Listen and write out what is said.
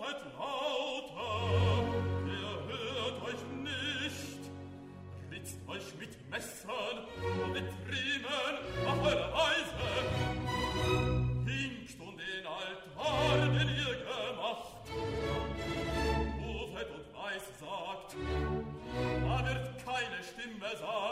seid lauter, ihr hört euch nicht. Ritzt euch mit Messern und mit Riemen auf eure Weise. Hinkt um den Altar, den ihr gemacht. Rufet und weiß sagt, da wird keine Stimme sein.